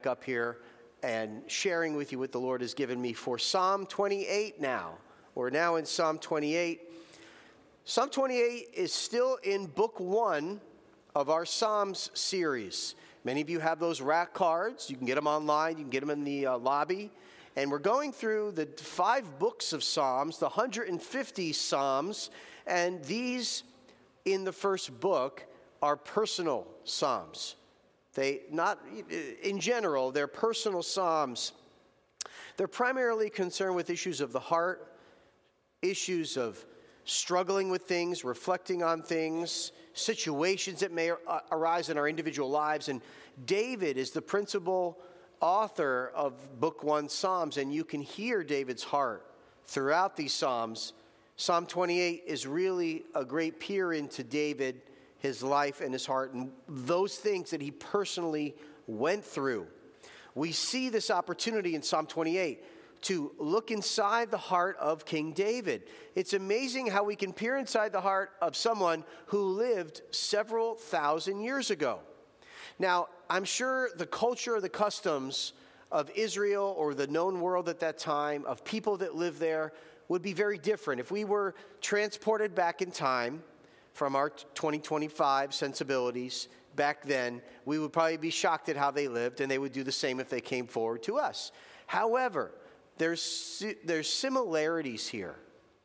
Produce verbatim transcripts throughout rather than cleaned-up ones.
up here and sharing with you what the Lord has given me for Psalm twenty-eight now. We're now in Psalm twenty-eight. Psalm twenty-eight is still in book one of our Psalms series. Many of you have those rack cards. You can get them online. You can get them in the uh, lobby. And we're going through the five books of Psalms, the one hundred fifty Psalms. And these, in the first book, are personal Psalms. They not, in general, they're personal Psalms. They're primarily concerned with issues of the heart, issues of struggling with things, reflecting on things, situations that may arise in our individual lives. And David is the principal author of Book One Psalms, and you can hear David's heart throughout these Psalms. Psalm twenty-eight is really a great peer into David, his life and his heart, and those things that he personally went through. We see this opportunity in Psalm twenty-eight to look inside the heart of King David. It's amazing how we can peer inside the heart of someone who lived several thousand years ago. Now, I'm sure the culture, the customs of Israel or the known world at that time, of people that lived there, would be very different. If we were transported back in time from our twenty twenty-five sensibilities back then, we would probably be shocked at how they lived, and they would do the same if they came forward to us. However, there's there's similarities here,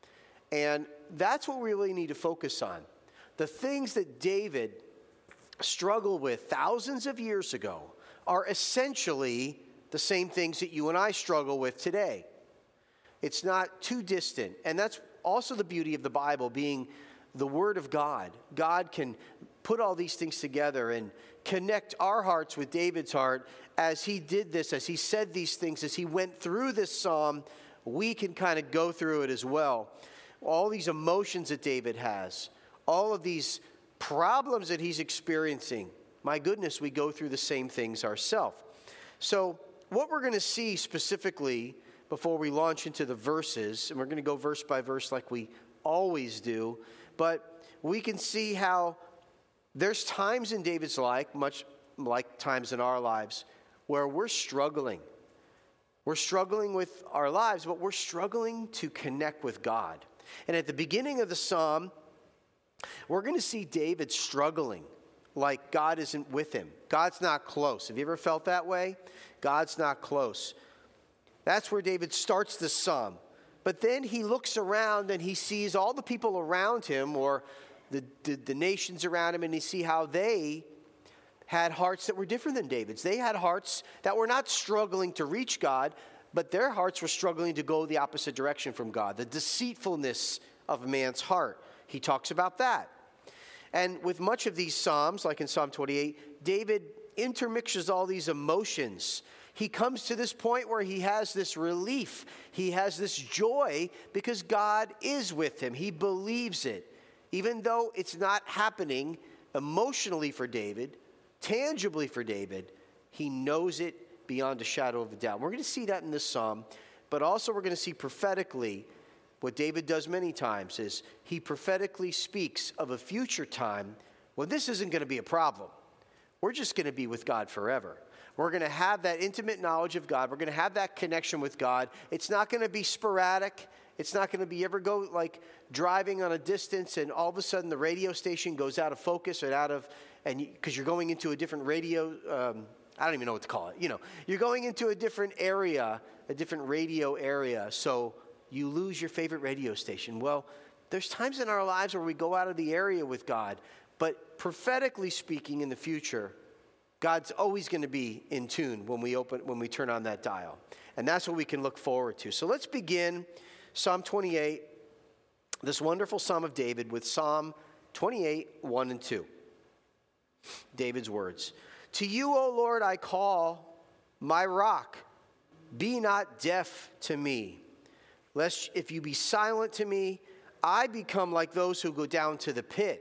and that's what we really need to focus on. The things that David struggled with thousands of years ago are essentially the same things that you and I struggle with today. It's not too distant, and that's also the beauty of the Bible being the Word of God. God can put all these things together and connect our hearts with David's heart. As he did this, as he said these things, as he went through this psalm, we can kind of go through it as well. All these emotions that David has, all of these problems that he's experiencing, my goodness, we go through the same things ourselves. So what we're going to see specifically before we launch into the verses, and we're going to go verse by verse like we always do, but we can see how there's times in David's life, much like times in our lives, where we're struggling. We're struggling with our lives, but we're struggling to connect with God. And at the beginning of the psalm, we're going to see David struggling like God isn't with him. God's not close. Have you ever felt that way? God's not close. That's where David starts the psalm. But then he looks around and he sees all the people around him, or the, the, the nations around him, and he sees how they had hearts that were different than David's. They had hearts that were not struggling to reach God, but their hearts were struggling to go the opposite direction from God. The deceitfulness of man's heart. He talks about that. And with much of these psalms, like in Psalm twenty-eight, David intermixes all these emotions. He comes to this point where he has this relief. He has this joy because God is with him. He believes it. Even though it's not happening emotionally for David, tangibly for David, he knows it beyond a shadow of a doubt. We're going to see that in this psalm, but also we're going to see prophetically what David does many times is he prophetically speaks of a future time when this isn't going to be a problem. We're just going to be with God forever. We're going to have that intimate knowledge of God. We're going to have that connection with God. It's not going to be sporadic. It's not going to be ever go like driving on a distance and all of a sudden the radio station goes out of focus or out of, and because you, you're going into a different radio, um, I don't even know what to call it. You know, you're going into a different area, a different radio area. So you lose your favorite radio station. Well, there's times in our lives where we go out of the area with God, but prophetically speaking in the future, God's always going to be in tune when we open, when we turn on that dial. And that's what we can look forward to. So let's begin Psalm twenty-eight, this wonderful Psalm of David with Psalm twenty-eight, one and two. David's words. To you, O Lord, I call, my rock. Be not deaf to me. Lest if you be silent to me, I become like those who go down to the pit.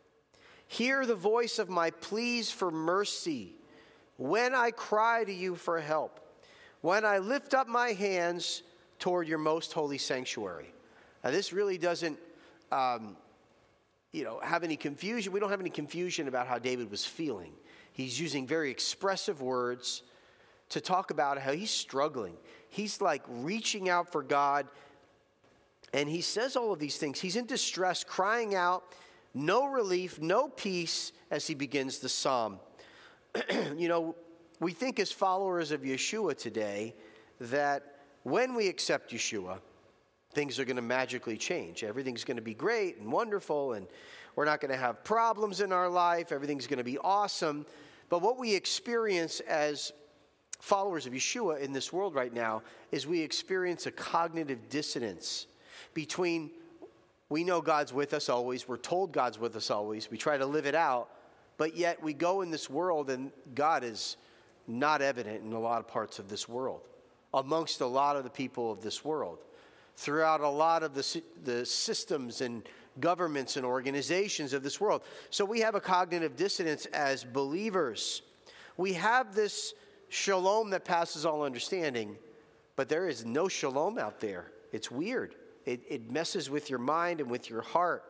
Hear the voice of my pleas for mercy when I cry to you for help, when I lift up my hands toward your most holy sanctuary. Now, this really doesn't, um, you know, have any confusion. We don't have any confusion about how David was feeling. He's using very expressive words to talk about how he's struggling. He's like reaching out for God, and he says all of these things. He's in distress, crying out, no relief, no peace, as he begins the psalm. You know, we think as followers of Yeshua today that when we accept Yeshua, things are going to magically change. Everything's going to be great and wonderful, and we're not going to have problems in our life. Everything's going to be awesome. But what we experience as followers of Yeshua in this world right now is we experience a cognitive dissonance between we know God's with us always, we're told God's with us always, we try to live it out, but yet we go in this world and God is not evident in a lot of parts of this world, amongst a lot of the people of this world, throughout a lot of the, the systems and governments and organizations of this world. So we have a cognitive dissonance as believers. We have this shalom that passes all understanding, but there is no shalom out there. It's weird. It, it messes with your mind and with your heart.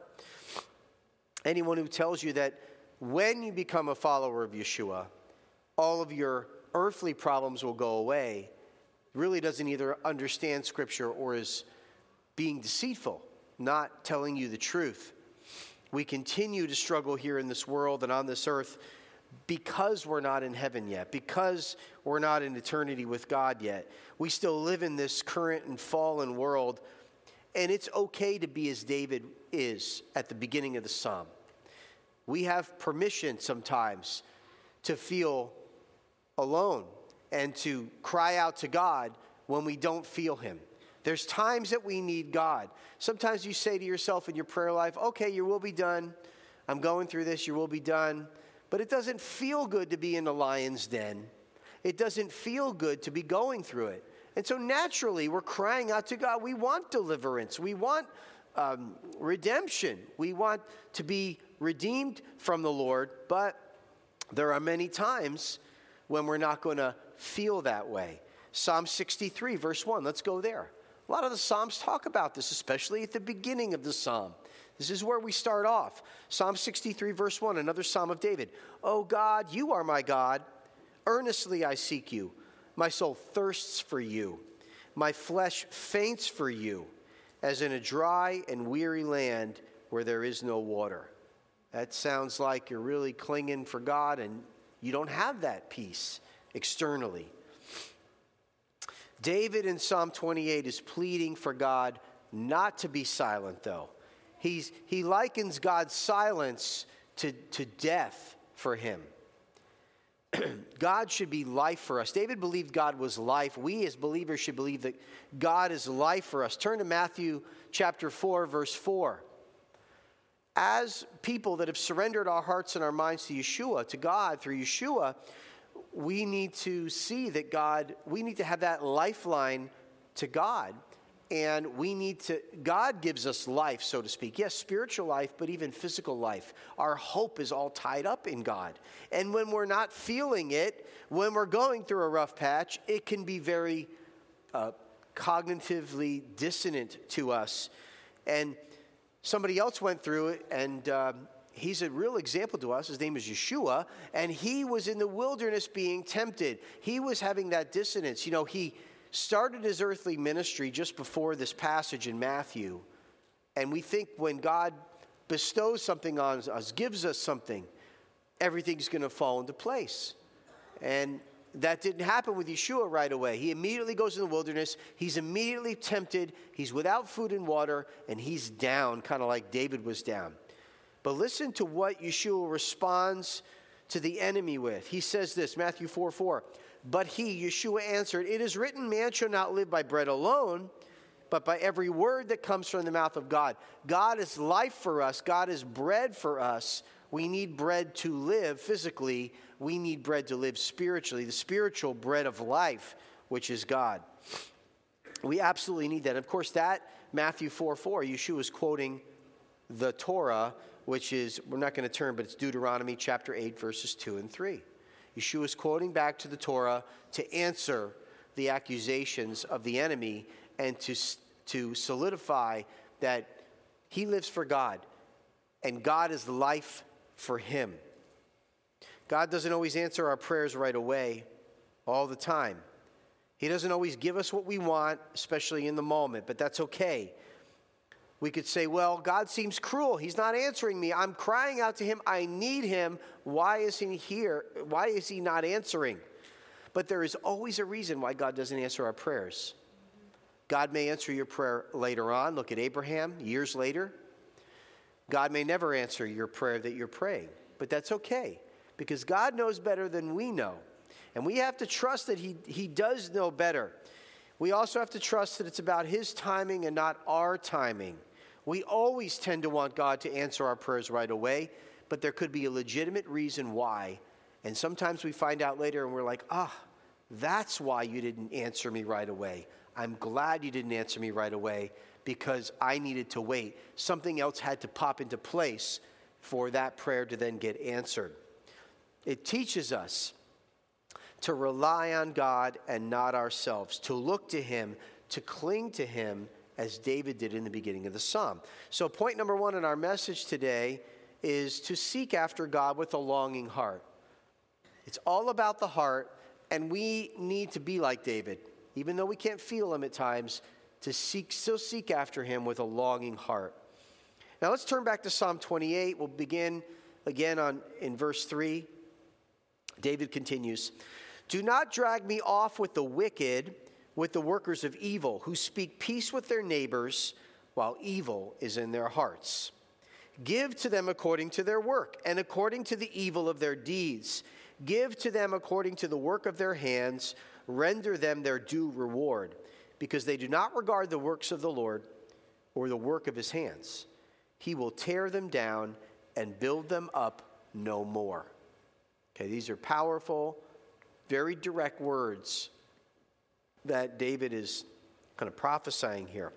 Anyone who tells you that when you become a follower of Yeshua, all of your earthly problems will go away really doesn't either understand Scripture or is being deceitful, not telling you the truth. We continue to struggle here in this world and on this earth because we're not in heaven yet, because we're not in eternity with God yet. We still live in this current and fallen world, and it's okay to be as David is at the beginning of the psalm. We have permission sometimes to feel alone and to cry out to God when we don't feel him. There's times that we need God. Sometimes you say to yourself in your prayer life, okay, your will be done. I'm going through this, your will be done. But it doesn't feel good to be in the lion's den. It doesn't feel good to be going through it. And so naturally, we're crying out to God. We want deliverance. We want um, redemption. We want to be redeemed from the Lord. But there are many times when we're not going to feel that way. Psalm sixty-three, verse one. Let's go there. A lot of the Psalms talk about this, especially at the beginning of the Psalm. This is where we start off. Psalm sixty-three, verse one, another Psalm of David. O God, you are my God. Earnestly I seek you. My soul thirsts for you. My flesh faints for you, as in a dry and weary land where there is no water. That sounds like you're really clinging for God, and you don't have that peace externally. David in Psalm twenty-eight is pleading for God not to be silent, though. He's, he likens God's silence to, to death for him. God should be life for us. David believed God was life. We as believers should believe that God is life for us. Turn to Matthew chapter four, verse four. As people that have surrendered our hearts and our minds to Yeshua, to God through Yeshua, we need to see that God, we need to have that lifeline to God. And we need to, God gives us life, so to speak. Yes, spiritual life, but even physical life. Our hope is all tied up in God. And when we're not feeling it, when we're going through a rough patch, it can be very uh, cognitively dissonant to us. And somebody else went through it, and um, he's a real example to us. His name is Yeshua, and he was in the wilderness being tempted. He was having that dissonance. You know, he started his earthly ministry just before this passage in Matthew. And we think when God bestows something on us, gives us something, everything's going to fall into place. And that didn't happen with Yeshua right away. He immediately goes in the wilderness. He's immediately tempted. He's without food and water, and he's down, kind of like David was down. But listen to what Yeshua responds to the enemy with. He says this, Matthew four four. But he, Yeshua, answered, it is written, man shall not live by bread alone, but by every word that comes from the mouth of God. God is life for us. God is bread for us. We need bread to live physically. We need bread to live spiritually, the spiritual bread of life, which is God. We absolutely need that. And of course, that Matthew four four, Yeshua is quoting the Torah, which is, we're not going to turn, but it's Deuteronomy chapter eight, verses two and three. Yeshua is quoting back to the Torah to answer the accusations of the enemy and to, to solidify that he lives for God and God is life for him. God doesn't always answer our prayers right away. all the time. He doesn't always give us what we want, especially in the moment, but that's okay. We could say, well, God seems cruel. He's not answering me. I'm crying out to him. I need him. Why is he here? Why is he not answering? But there is always a reason why God doesn't answer our prayers. God may answer your prayer later on. Look at Abraham, years later. God may never answer your prayer that you're praying, but that's okay because God knows better than we know. And we have to trust that he, he does know better. We also have to trust that it's about his timing and not our timing. We always tend to want God to answer our prayers right away, but there could be a legitimate reason why. And sometimes we find out later and we're like, ah, that's why you didn't answer me right away. I'm glad you didn't answer me right away because I needed to wait. Something else had to pop into place for that prayer to then get answered. It teaches us to rely on God and not ourselves, to look to him, to cling to him, as David did in the beginning of the psalm. So point number one in our message today is to seek after God with a longing heart. It's all about the heart, and we need to be like David, even though we can't feel him at times, to seek, still seek after him with a longing heart. Now let's turn back to Psalm twenty-eight. We'll begin again on in verse three. David continues, "Do not drag me off with the wicked, with the workers of evil, who speak peace with their neighbors while evil is in their hearts. Give to them according to their work and according to the evil of their deeds. Give to them according to the work of their hands. Render them their due reward, because they do not regard the works of the Lord or the work of his hands. He will tear them down and build them up no more." Okay, these are powerful, very direct words that David is kind of prophesying here.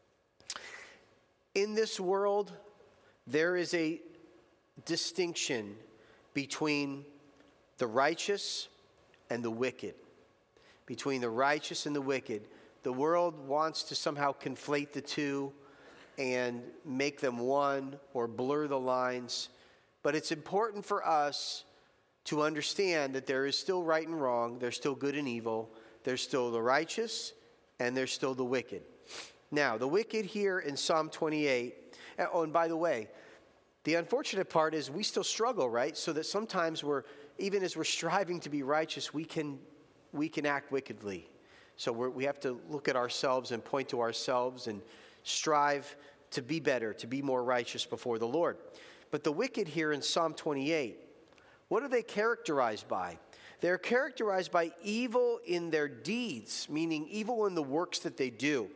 In this world, there is a distinction between the righteous and the wicked. Between the righteous and the wicked. The world wants to somehow conflate the two and make them one or blur the lines. But it's important for us to understand that there is still right and wrong, there's still good and evil, there's still the righteous, and there's still the wicked. Now, the wicked here in Psalm twenty-eight, oh, and by the way, the unfortunate part is we still struggle, right? So that sometimes we're, even as we're striving to be righteous, we can we can act wickedly. So we're, we have to look at ourselves and point to ourselves and strive to be better, to be more righteous before the Lord. But the wicked here in Psalm twenty-eight, what are they characterized by? They're characterized by evil in their deeds, meaning evil in the works that they do.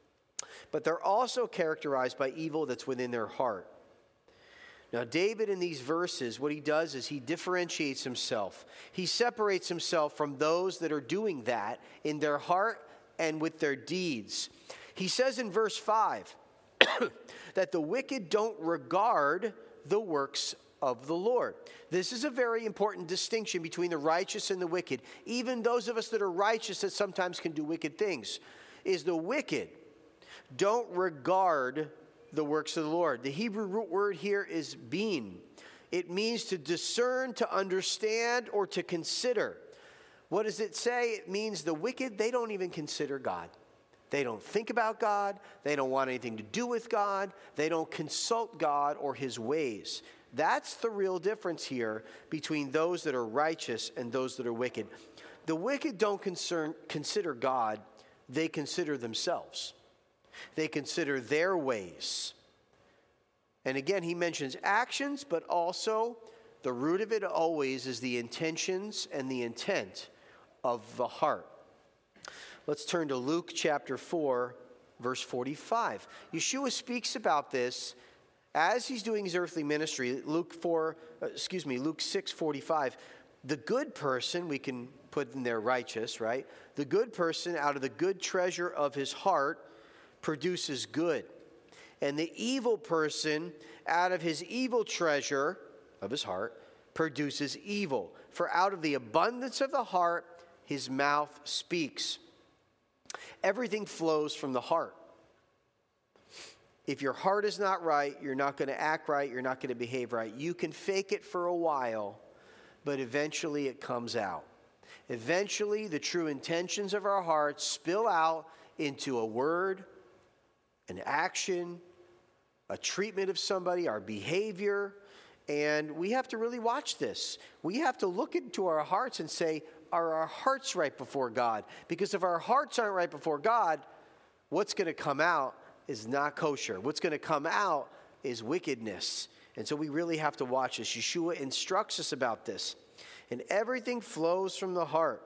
But they're also characterized by evil that's within their heart. Now, David in these verses, what he does is he differentiates himself. He separates himself from those that are doing that in their heart and with their deeds. He says in verse five that the wicked don't regard the works of the Lord. This is a very important distinction between the righteous and the wicked. Even those of us that are righteous that sometimes can do wicked things, is the wicked don't regard the works of the Lord. The Hebrew root word here is bin. It means to discern, to understand, or to consider. What does it say? It means the wicked, they don't even consider God. They don't think about God. They don't want anything to do with God. They don't consult God or his ways. That's the real difference here between those that are righteous and those that are wicked. The wicked don't concern, consider God. They consider themselves. They consider their ways. And again, he mentions actions, but also the root of it always is the intentions and the intent of the heart. Let's turn to Luke chapter four, verse forty-five. Yeshua speaks about this as he's doing his earthly ministry. Luke four, uh, excuse me, Luke six forty-five. The good person, we can put in there righteous, right? The good person out of the good treasure of his heart produces good. And the evil person out of his evil treasure of his heart produces evil. For out of the abundance of the heart, his mouth speaks. Everything flows from the heart. If your heart is not right, you're not going to act right, you're not going to behave right. You can fake it for a while, but eventually it comes out. Eventually, the true intentions of our hearts spill out into a word, an action, a treatment of somebody, our behavior. And we have to really watch this. We have to look into our hearts and say, are our hearts right before God? Because if our hearts aren't right before God, what's going to come out is not kosher. What's going to come out is wickedness. And so we really have to watch this. Yeshua instructs us about this. And everything flows from the heart.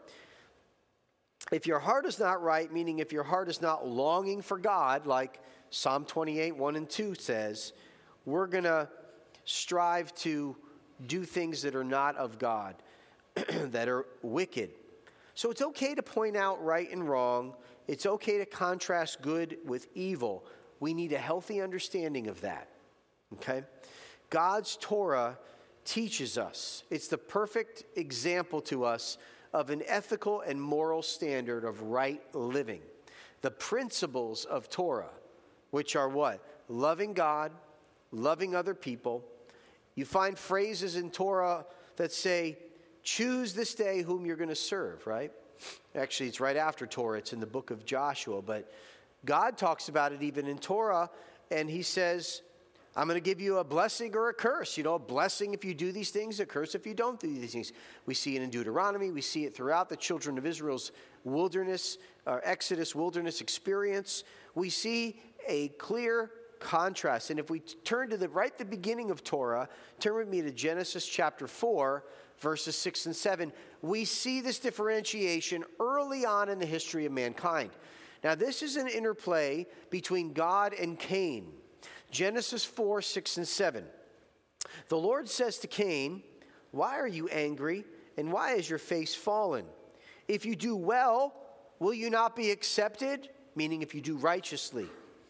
If your heart is not right, meaning if your heart is not longing for God, like Psalm twenty-eight, one and two says, we're going to strive to do things that are not of God, that are wicked. So it's okay to point out right and wrong. It's okay to contrast good with evil. We need a healthy understanding of that. Okay? God's Torah teaches us. It's the perfect example to us of an ethical and moral standard of right living. The principles of Torah, which are what? Loving God, loving other people. You find phrases in Torah that say, choose this day whom you're going to serve, right? Actually, it's right after Torah. It's in the book of Joshua. But God talks about it even in Torah, and he says, I'm going to give you a blessing or a curse. You know, a blessing if you do these things, a curse if you don't do these things. We see it in Deuteronomy. We see it throughout the children of Israel's wilderness, or Exodus wilderness experience. We see a clear contrast. And if we turn to the right the beginning of Torah, turn with me to Genesis chapter four, verses six and seven. We see this differentiation early on in the history of mankind. Now, this is an interplay between God and Cain. Genesis four, six, and seven. The Lord says to Cain, why are you angry, and why is your face fallen? If you do well, will you not be accepted? Meaning if you do righteously.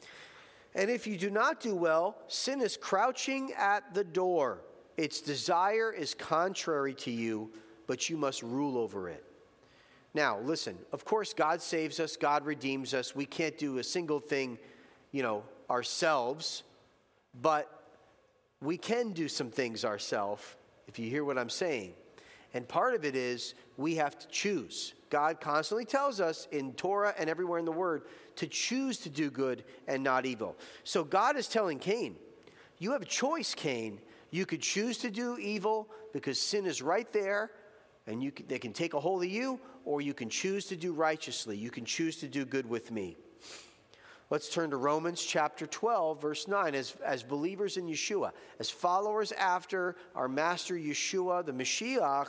And if you do not do well, sin is crouching at the door. Its desire is contrary to you, but you must rule over it. Now, listen, of course, God saves us. God redeems us. We can't do a single thing, you know, ourselves. But we can do some things ourselves, if you hear what I'm saying. And part of it is we have to choose. God constantly tells us in Torah and everywhere in the Word to choose to do good and not evil. So God is telling Cain, you have a choice, Cain. You could choose to do evil because sin is right there and you can, they can take a hold of you, or you can choose to do righteously. You can choose to do good with me. Let's turn to Romans chapter twelve, verse nine. As, as believers in Yeshua, as followers after our master Yeshua, the Mashiach,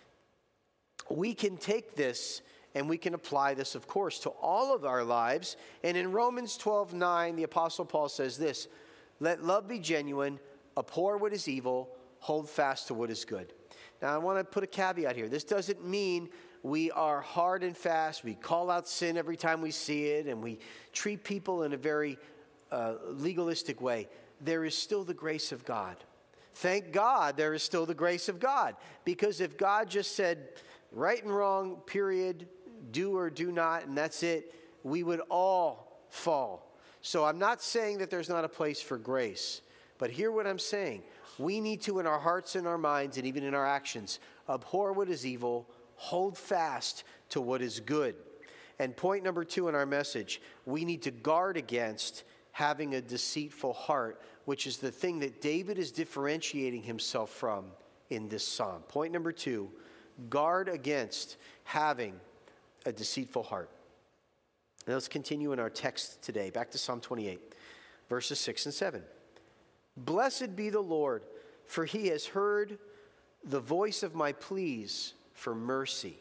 we can take this and we can apply this, of course, to all of our lives. And in Romans twelve, nine, the Apostle Paul says this, let love be genuine, abhor what is evil, hold fast to what is good. Now, I want to put a caveat here. This doesn't mean we are hard and fast. We call out sin every time we see it, and we treat people in a very uh, legalistic way. There is still the grace of God. Thank God there is still the grace of God. Because if God just said right and wrong, period, do or do not, and that's it, we would all fall. So I'm not saying that there's not a place for grace. But hear what I'm saying. We need to, in our hearts and our minds, and even in our actions, abhor what is evil, hold fast to what is good. And point number two in our message, we need to guard against having a deceitful heart, which is the thing that David is differentiating himself from in this psalm. Point number two, guard against having a deceitful heart. Now let's continue in our text today. Back to Psalm twenty-eight, verses six and seven. Blessed be the Lord, for he has heard the voice of my pleas for mercy.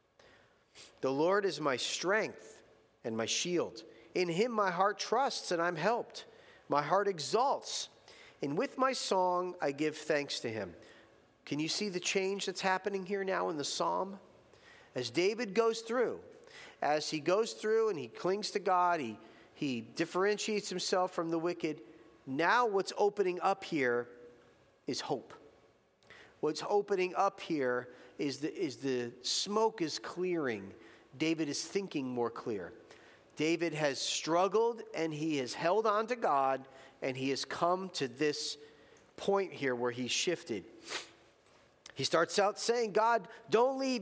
The Lord is my strength and my shield. In him my heart trusts, and I'm helped. My heart exalts, and with my song I give thanks to him. Can you see the change that's happening here now in the psalm? As David goes through, as he goes through and he clings to God, he, he differentiates himself from the wicked. Now what's opening up here is hope. What's opening up here is the, is the smoke is clearing. David is thinking more clear. David has struggled and he has held on to God, and he has come to this point here where he's shifted. He starts out saying, God, don't leave me.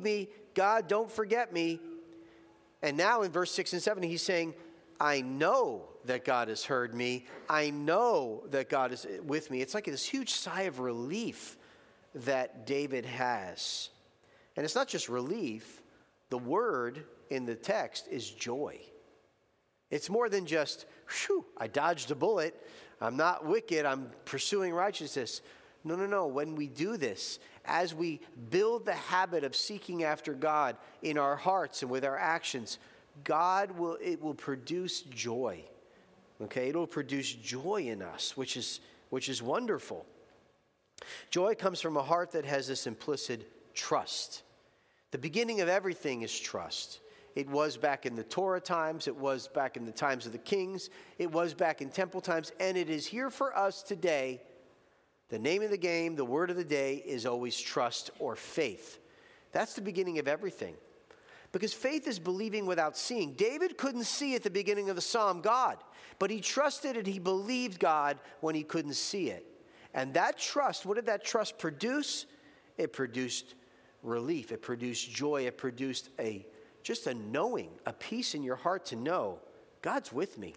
God, don't forget me. And now in verse six and seven, he's saying, I know that God has heard me. I know that God is with me. It's like this huge sigh of relief that David has. And it's not just relief. The word in the text is joy. It's more than just, whew, I dodged a bullet. I'm not wicked. I'm pursuing righteousness. No, no, no. When we do this, as we build the habit of seeking after God in our hearts and with our actions, God will, it will produce joy. Okay, it'll produce joy in us, which is, which is wonderful. Joy comes from a heart that has this implicit trust. The beginning of everything is trust. It was back in the Torah times. It was back in the times of the kings. It was back in temple times. And it is here for us today. The name of the game, the word of the day is always trust or faith. That's the beginning of everything. Because faith is believing without seeing. David couldn't see at the beginning of the psalm God, but he trusted and he believed God when he couldn't see it. And that trust, what did that trust produce? It produced relief. It produced joy. It produced a just a knowing, a peace in your heart to know God's with me.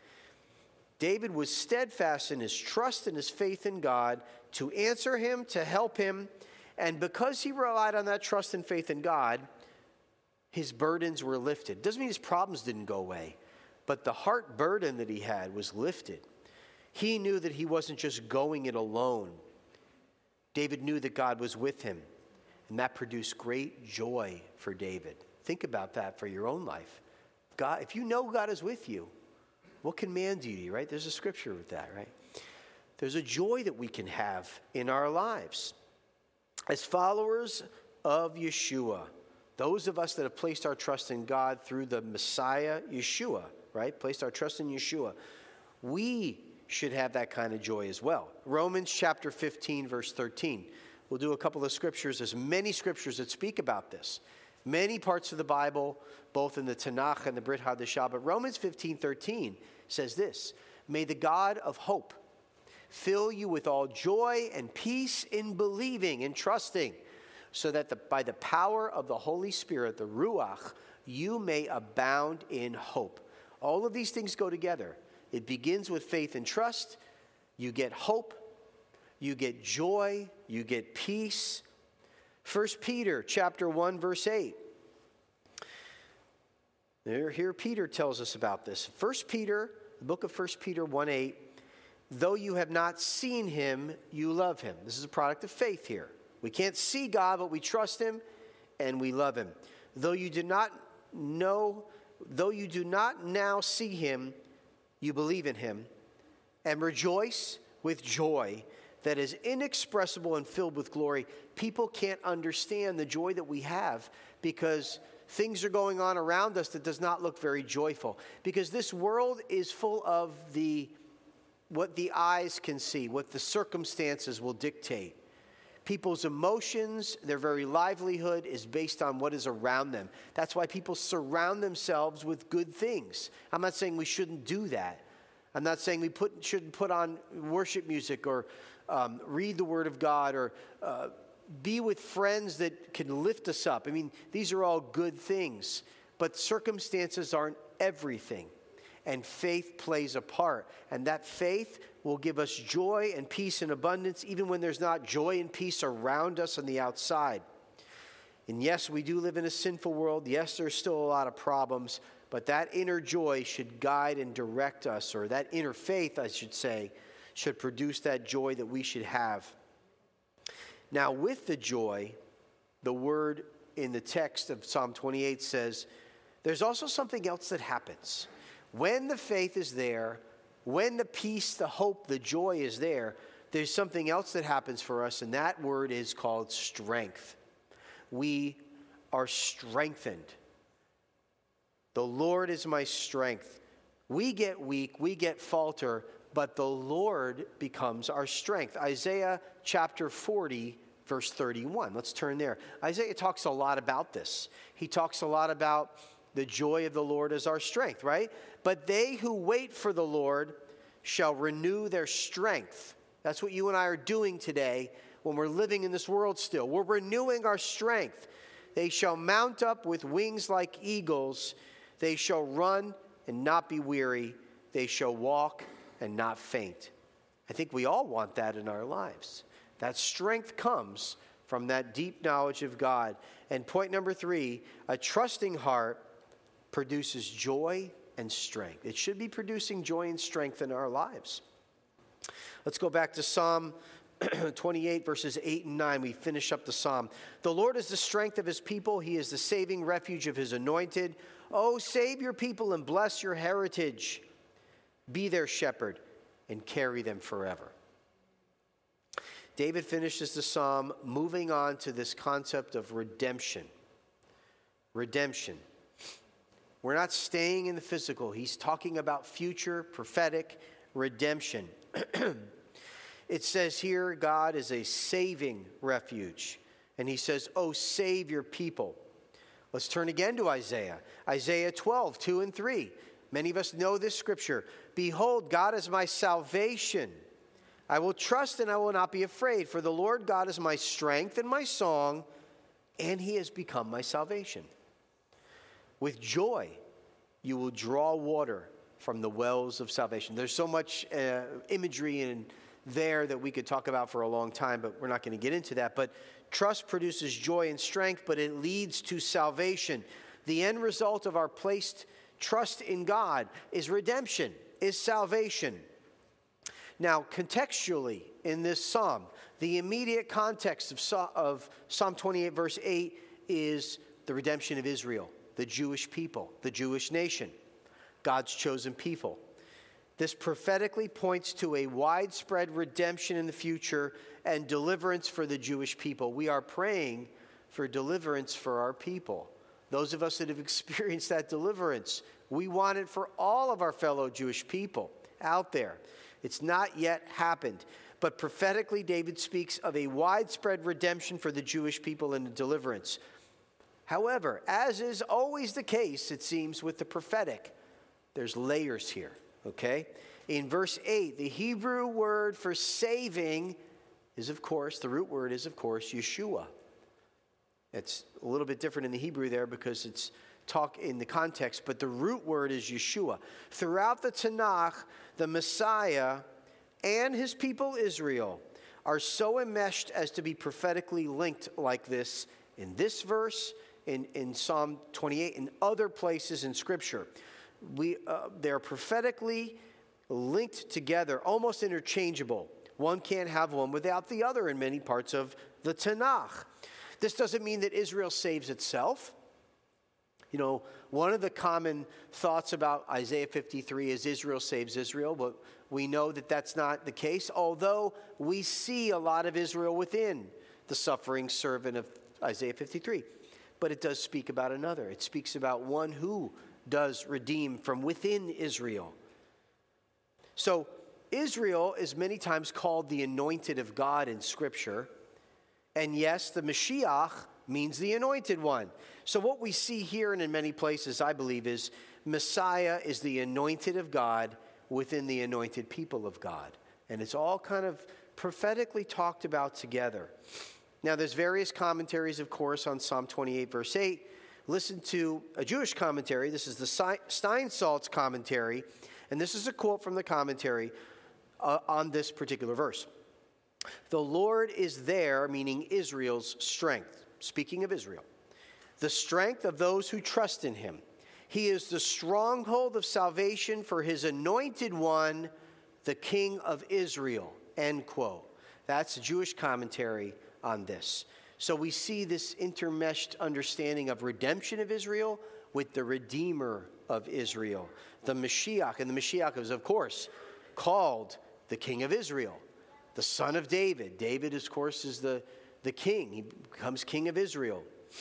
David was steadfast in his trust and his faith in God to answer him, to help him. And because he relied on that trust and faith in God, his burdens were lifted. Doesn't mean his problems didn't go away, but the heart burden that he had was lifted. He knew that he wasn't just going it alone. David knew that God was with him, and that produced great joy for David. Think about that for your own life. God, if you know God is with you, what can man do to you, right? There's a scripture with that, right? There's a joy that we can have in our lives. As followers of Yeshua, those of us that have placed our trust in God through the Messiah, Yeshua, right? Placed our trust in Yeshua. We should have that kind of joy as well. Romans chapter fifteen, verse thirteen. We'll do a couple of scriptures. There's many scriptures that speak about this. Many parts of the Bible, both in the Tanakh and the Brit Hadashah. But Romans fifteen thirteen says this, may the God of hope fill you with all joy and peace in believing and trusting, so that the, by the power of the Holy Spirit, the Ruach, you may abound in hope. All of these things go together. It begins with faith and trust. You get hope. You get joy. You get peace. First Peter chapter one, verse eight. There, here Peter tells us about this. First Peter, the book of First Peter one eight, though you have not seen him, you love him. This is a product of faith here. We can't see God, but we trust him and we love him. Though you do not know, though you do not now see him, you believe in him and rejoice with joy that is inexpressible and filled with glory. People can't understand the joy that we have because things are going on around us that does not look very joyful. Because this world is full of the what the eyes can see, what the circumstances will dictate. People's emotions, their very livelihood is based on what is around them. That's why people surround themselves with good things. I'm not saying we shouldn't do that. I'm not saying we put, shouldn't put on worship music or um, read the Word of God or uh, be with friends that can lift us up. I mean, these are all good things, but circumstances aren't everything. And faith plays a part. And that faith will give us joy and peace and abundance, even when there's not joy and peace around us on the outside. And yes, we do live in a sinful world. Yes, there's still a lot of problems. But that inner joy should guide and direct us, or that inner faith, I should say, should produce that joy that we should have. Now, with the joy, the word in the text of Psalm twenty-eight says, there's also something else that happens. When the faith is there, when the peace, the hope, the joy is there, there's something else that happens for us, and that word is called strength. We are strengthened. The Lord is my strength. We get weak, we get falter, but the Lord becomes our strength. Isaiah chapter forty, verse thirty-one. Let's turn there. Isaiah talks a lot about this. He talks a lot about the joy of the Lord as our strength, right? But they who wait for the Lord shall renew their strength. That's what you and I are doing today when we're living in this world still. We're renewing our strength. They shall mount up with wings like eagles. They shall run and not be weary. They shall walk and not faint. I think we all want that in our lives. That strength comes from that deep knowledge of God. And point number three, a trusting heart produces joy and strength. It should be producing joy and strength in our lives. Let's go back to Psalm twenty-eight, verses eight and nine. We finish up the psalm. The Lord is the strength of his people. He is the saving refuge of his anointed. Oh, save your people and bless your heritage. Be their shepherd and carry them forever. David finishes the psalm moving on to this concept of redemption. Redemption. We're not staying in the physical. He's talking about future prophetic redemption. It says here, God is a saving refuge. And he says, oh, save your people. Let's turn again to Isaiah. Isaiah twelve, two and three. Many of us know this scripture. Behold, God is my salvation. I will trust and I will not be afraid, for the Lord God is my strength and my song, and he has become my salvation. With joy, you will draw water from the wells of salvation. There's so much uh, imagery in there that we could talk about for a long time, but we're not going to get into that. But trust produces joy and strength, but it leads to salvation. The end result of our placed trust in God is redemption, is salvation. Now, contextually, in this psalm, the immediate context of, of Psalm twenty-eight, verse eight, is the redemption of Israel, the Jewish people, the Jewish nation, God's chosen people. This prophetically points to a widespread redemption in the future and deliverance for the Jewish people. We are praying for deliverance for our people. Those of us that have experienced that deliverance, we want it for all of our fellow Jewish people out there. It's not yet happened. But prophetically, David speaks of a widespread redemption for the Jewish people and deliverance. However, as is always the case, it seems, with the prophetic, there's layers here. Okay? In verse eight, the Hebrew word for saving is, of course, the root word is, of course, Yeshua. It's a little bit different in the Hebrew there because it's talk in the context, but the root word is Yeshua. Throughout the Tanakh, the Messiah and his people Israel are so enmeshed as to be prophetically linked like this in this verse, in, in Psalm twenty-eight, and other places in Scripture. We, uh, they're prophetically linked together, almost interchangeable. One can't have one without the other in many parts of the Tanakh. This doesn't mean that Israel saves itself. You know, one of the common thoughts about Isaiah fifty-three is Israel saves Israel, but we know that that's not the case, although we see a lot of Israel within the suffering servant of Isaiah fifty-three. But it does speak about another. It speaks about one who does redeem from within Israel. So Israel is many times called the anointed of God in Scripture. And yes, the Mashiach means the anointed one. So what we see here and in many places, I believe, is Messiah is the anointed of God within the anointed people of God. And it's all kind of prophetically talked about together. Now, there's various commentaries, of course, on Psalm twenty-eight, verse eight. Listen to a Jewish commentary. This is the Steinsaltz commentary, and this is a quote from the commentary uh, on this particular verse. The Lord is there, meaning Israel's strength. Speaking of Israel. The strength of those who trust in him. He is the stronghold of salvation for his anointed one, the King of Israel. End quote. That's a Jewish commentary on this. So we see this intermeshed understanding of redemption of Israel with the Redeemer of Israel, the Mashiach. And the Mashiach is, of course, called the King of Israel, the son of David. David, of course, is the, the king. He becomes King of Israel.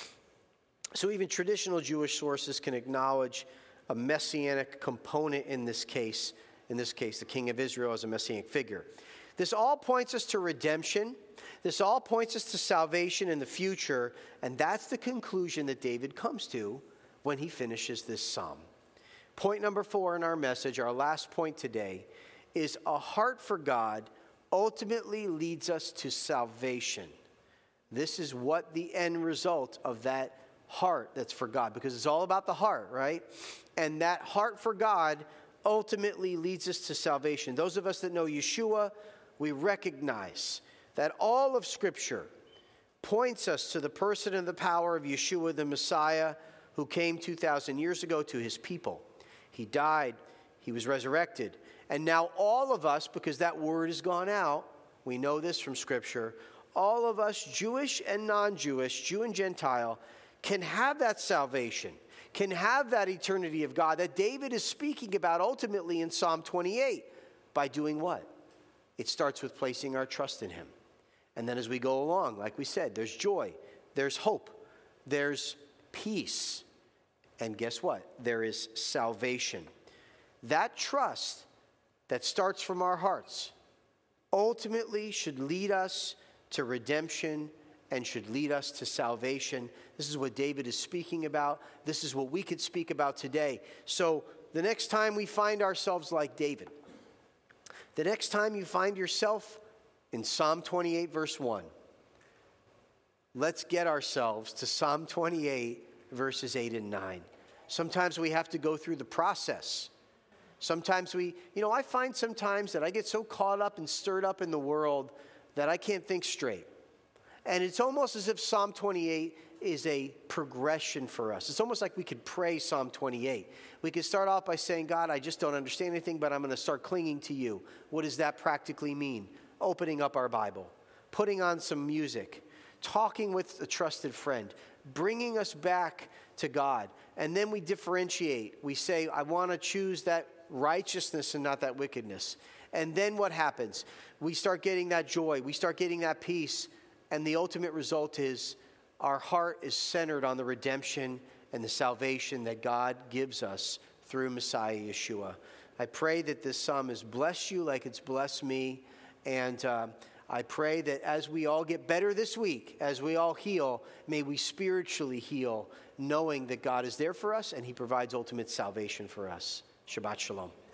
So even traditional Jewish sources can acknowledge a messianic component in this case. In this case, the King of Israel as a messianic figure. This all points us to redemption. This all points us to salvation in the future, and that's the conclusion that David comes to when he finishes this psalm. Point number four in our message, our last point today, is a heart for God ultimately leads us to salvation. This is what the end result of that heart that's for God, because it's all about the heart, right? And that heart for God ultimately leads us to salvation. Those of us that know Yeshua, we recognize that all of Scripture points us to the person and the power of Yeshua, the Messiah, who came two thousand years ago to his people. He died, he was resurrected, and now all of us, because that word has gone out, we know this from Scripture, all of us, Jewish and non-Jewish, Jew and Gentile, can have that salvation, can have that eternity of God that David is speaking about ultimately in Psalm twenty-eight. By doing what? It starts with placing our trust in him. And then as we go along, like we said, there's joy, there's hope, there's peace. And guess what? There is salvation. That trust that starts from our hearts ultimately should lead us to redemption and should lead us to salvation. This is what David is speaking about. This is what we could speak about today. So the next time we find ourselves like David, the next time you find yourself in Psalm twenty-eight, verse one, let's get ourselves to Psalm twenty-eight, verses eight and nine. Sometimes we have to go through the process. Sometimes we, you know, I find sometimes that I get so caught up and stirred up in the world that I can't think straight. And it's almost as if Psalm twenty-eight is a progression for us. It's almost like we could pray Psalm twenty-eight. We could start off by saying, God, I just don't understand anything, but I'm going to start clinging to you. What does that practically mean? Opening up our Bible, putting on some music, talking with a trusted friend, bringing us back to God. And then we differentiate. We say, I want to choose that righteousness and not that wickedness. And then what happens? We start getting that joy. We start getting that peace. And the ultimate result is our heart is centered on the redemption and the salvation that God gives us through Messiah Yeshua. I pray that this psalm has blessed you like it's blessed me. And uh, I pray that as we all get better this week, as we all heal, may we spiritually heal, knowing that God is there for us and he provides ultimate salvation for us. Shabbat Shalom.